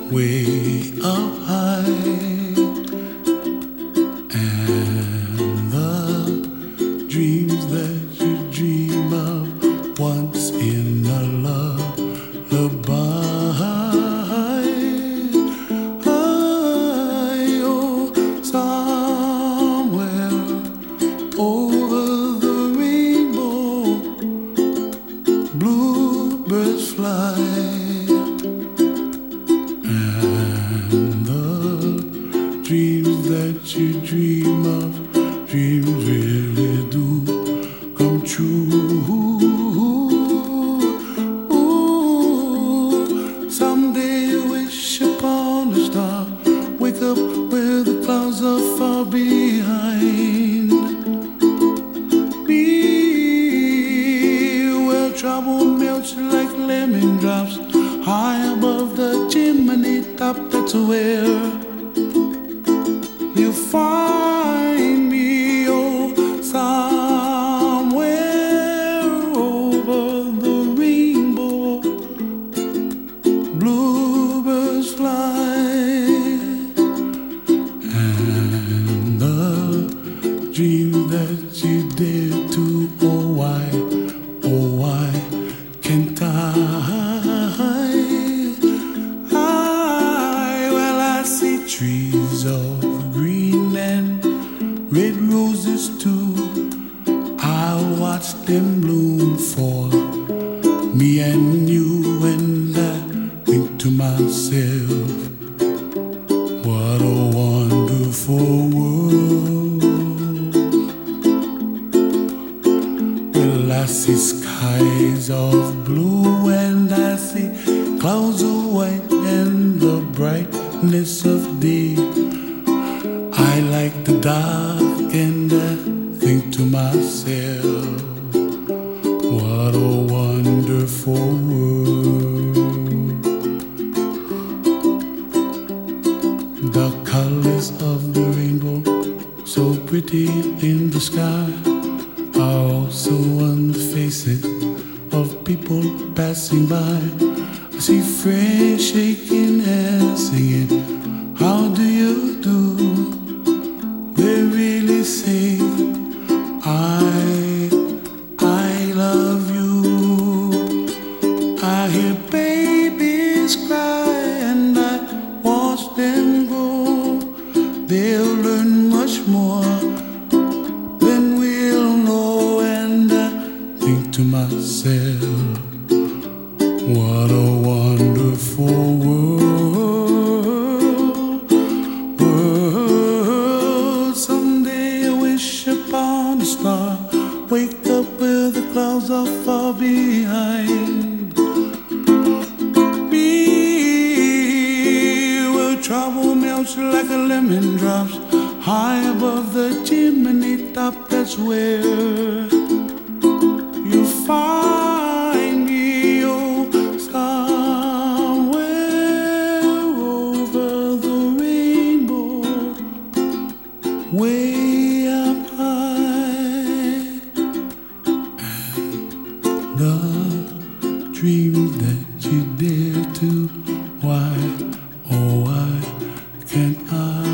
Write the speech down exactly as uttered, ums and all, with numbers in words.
way up high, and the dreams that you dream of once in a lullaby. I, oh, somewhere over the rainbow, bluebirds fly. Dreams that you dream of, dreams really do come true. Ooh, someday you wish upon a star, wake up where the clouds are far behind me, where trouble melts like lemon drops high above the chimney top. That's where you find me, oh, somewhere over the rainbow, bluebirds fly, and the dream that you dare to, oh why, oh why can't I? I, well, I see trees of green and red roses too. I watch them bloom for me and you, and I think to myself, what a wonderful world. Well, I see skies of blue and I see clouds of white and the brightness of day. I like the dark and I think to myself, what a wonderful world. The colors of the rainbow, so pretty in the sky, are also on the faces of people passing by. I see friends shaking hands singing, how do you do? They really say, I, I love you. I hear babies cry and I watch them grow. They'll learn much more than we'll know, and I think to myself, what a wonderful world. World. Someday I wish upon a star, wake up where the clouds are far behind me, where trouble melts like a lemon drops high above the chimney top. That's where you find me, oh, somewhere over the rainbow, way up high, and the dreams that you dare to, why, oh why can't I?